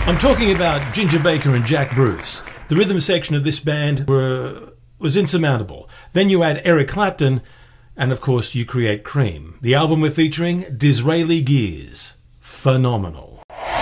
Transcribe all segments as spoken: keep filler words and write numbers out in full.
I'm talking about Ginger Baker and Jack Bruce. The rhythm section of this band were, was insurmountable. Then you add Eric Clapton, and of course you create Cream. The album we're featuring, Disraeli Gears. Phenomenal.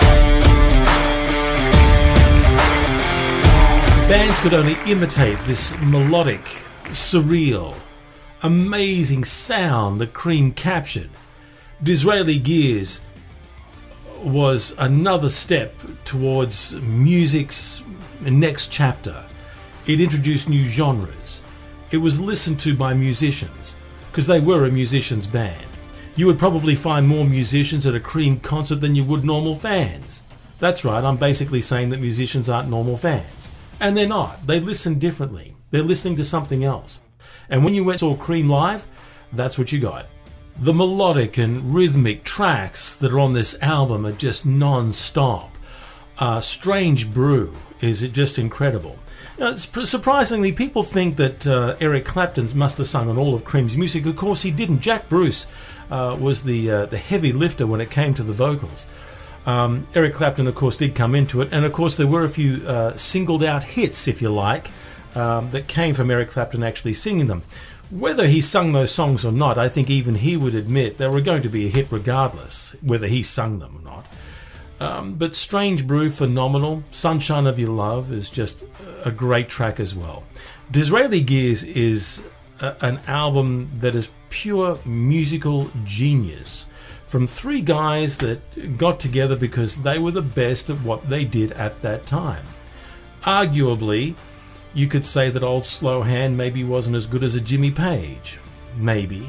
Bands could only imitate this melodic, surreal, amazing sound that Cream captured. Disraeli Gears was another step towards music's next chapter. It introduced new genres. It was listened to by musicians, because they were a musician's band. You would probably find more musicians at a Cream concert than you would normal fans. That's right, I'm basically saying that musicians aren't normal fans. And they're not. They listen differently. They're listening to something else. And when you went and saw Cream live, that's what you got. The melodic and rhythmic tracks that are on this album are just non-stop. Uh, Strange Brew is just incredible. You know, surprisingly, people think that uh, Eric Clapton must have sung on all of Cream's music. Of course he didn't. Jack Bruce uh, was the, uh, the heavy lifter when it came to the vocals. Um, Eric Clapton, of course, did come into it, and of course there were a few uh, singled out hits, if you like, um, that came from Eric Clapton actually singing them. Whether he sung those songs or not, I think even he would admit they were going to be a hit regardless, whether he sung them or not. Um, but Strange Brew, phenomenal. Sunshine of Your Love is just a great track as well. Disraeli Gears is a, an album that is pure musical genius from three guys that got together because they were the best at what they did at that time. Arguably, you could say that Old Slowhand maybe wasn't as good as a Jimmy Page. Maybe.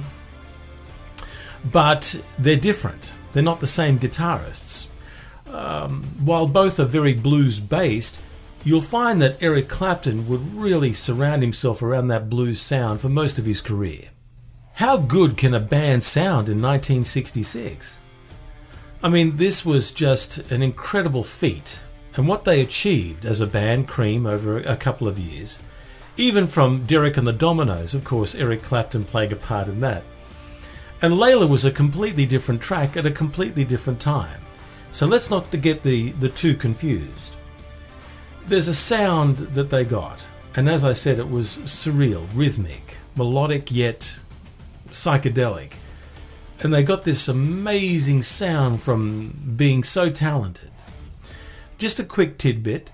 But they're different. They're not the same guitarists. Um, while both are very blues-based, you'll find that Eric Clapton would really surround himself around that blues sound for most of his career. How good can a band sound in nineteen sixty-six? I mean, this was just an incredible feat. And what they achieved as a band, Cream, over a couple of years, even from Derek and the Dominos, of course, Eric Clapton played a part in that. And Layla was a completely different track at a completely different time. So let's not get the, the two confused. There's a sound that they got, and as I said, it was surreal, rhythmic, melodic yet psychedelic. And they got this amazing sound from being so talented. Just a quick tidbit.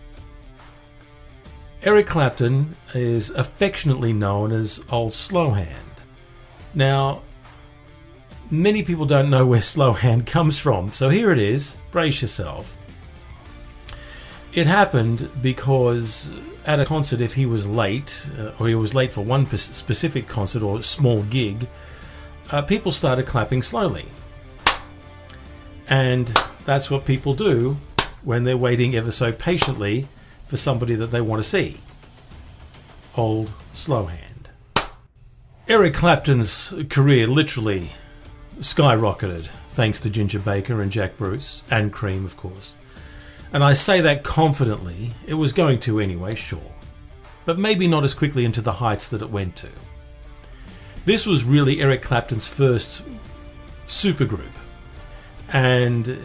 Eric Clapton is affectionately known as Old Slowhand. Now, many people don't know where Slowhand comes from, so here it is. Brace yourself. It happened because at a concert, if he was late, uh, or he was late for one specific concert or small gig, uh, people started clapping slowly. And that's what people do when they're waiting ever so patiently for somebody that they want to see. Old Slowhand. Eric Clapton's career literally skyrocketed thanks to Ginger Baker and Jack Bruce, and Cream, of course. And I say that confidently. It was going to anyway, sure. But maybe not as quickly into the heights that it went to. This was really Eric Clapton's first supergroup. And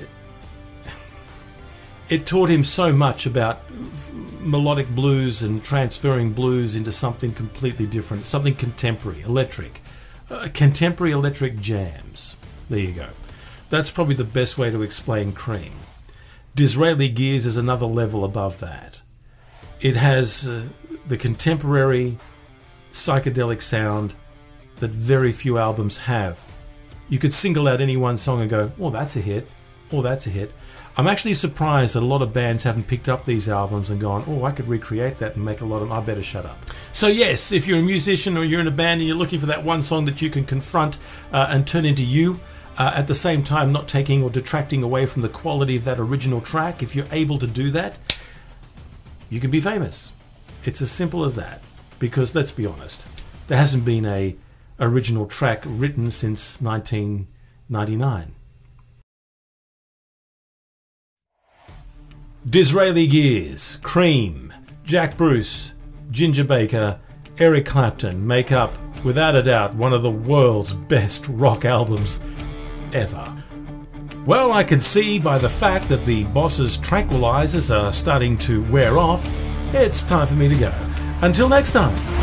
it taught him so much about melodic blues and transferring blues into something completely different, something contemporary, electric. Uh, contemporary electric jams. There you go. That's probably the best way to explain Cream. Disraeli Gears is another level above that. It has uh, the contemporary psychedelic sound that very few albums have. You could single out any one song and go, oh, that's a hit, oh, that's a hit. I'm actually surprised that a lot of bands haven't picked up these albums and gone, oh, I could recreate that and make a lot of them. I better shut up. So yes, if you're a musician or you're in a band and you're looking for that one song that you can confront uh, and turn into you, uh, at the same time not taking or detracting away from the quality of that original track, if you're able to do that, you can be famous. It's as simple as that. Because let's be honest, there hasn't been a original track written since nineteen ninety-nine. Disraeli Gears, Cream, Jack Bruce, Ginger Baker, Eric Clapton make up, without a doubt, one of the world's best rock albums ever. Well, I can see by the fact that the boss's tranquilizers are starting to wear off, it's time for me to go. Until next time.